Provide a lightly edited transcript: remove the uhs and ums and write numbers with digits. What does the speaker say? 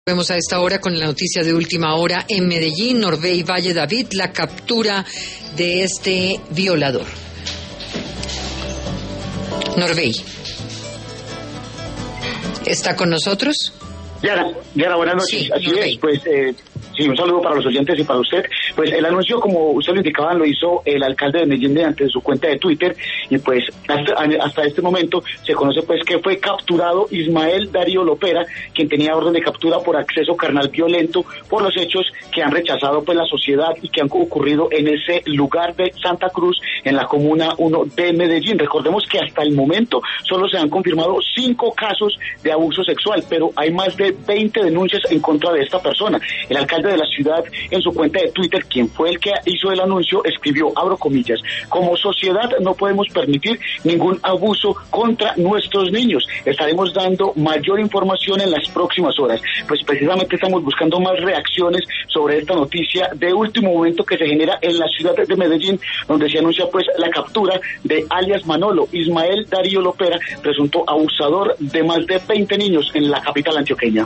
Vemos a esta hora con la noticia de última hora en Medellín, Norvey Valle David, la captura de este violador. Norvey, ¿está con nosotros? Yara, buenas noches. Sí, así Norvey. es, pues, sí, un saludo para los oyentes y para usted. Pues el anuncio, como usted lo indicaba, lo hizo el alcalde de Medellín mediante su cuenta de Twitter, y pues hasta este momento se conoce pues que fue capturado Ismael Darío Lopera, quien tenía orden de captura por acceso carnal violento por los hechos que han rechazado pues la sociedad y que han ocurrido en ese lugar de Santa Cruz, en la comuna 1 de Medellín. Recordemos que hasta el momento solo se han confirmado 5 casos de abuso sexual, pero hay más de 20 denuncias en contra de esta persona. El alcalde de la ciudad, en su cuenta de Twitter, quien fue el que hizo el anuncio, escribió, abro comillas, como sociedad no podemos permitir ningún abuso contra nuestros niños. Estaremos dando mayor información en las próximas horas. Pues precisamente estamos buscando más reacciones sobre esta noticia de último momento que se genera en la ciudad de Medellín, donde se anuncia pues la captura de alias Manolo, Ismael Darío Lopera, presunto abusador de más de 20 niños en la capital antioqueña.